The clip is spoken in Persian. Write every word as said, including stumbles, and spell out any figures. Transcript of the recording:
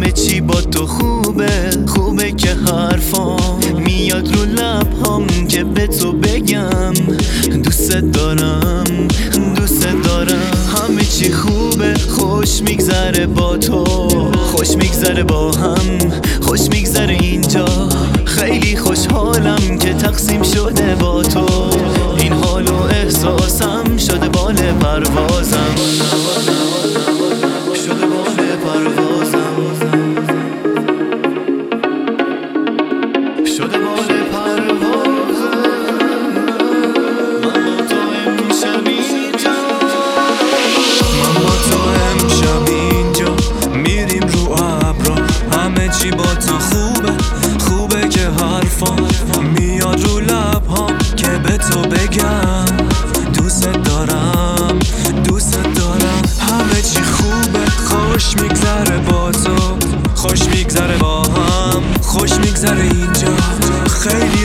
همه چی با تو خوبه، خوبه که حرفام میاد رو لبهام که به تو بگم دوست دارم، دوست دارم. همه چی خوبه، خوش میگذره با تو، خوش میگذره با هم، خوش میگذره اینجا. خیلی خوشحالم که تقسیم شده با تو، این حال و احساسم شده بال پروازم، شده بال پروازم، شده بال پروازم. من با تو امشب اینجا، من با تو امشب اینجا میریم رو ابرا. همه چی با تو خوبه، خوبه که حرفام میاد رو لبهام که به تو بگم دوست دارم، دوست دارم. همه چی خوبه، خوش میگذره با تو، خوش میگذره با هم، خوش میگذره اینجا. خیلی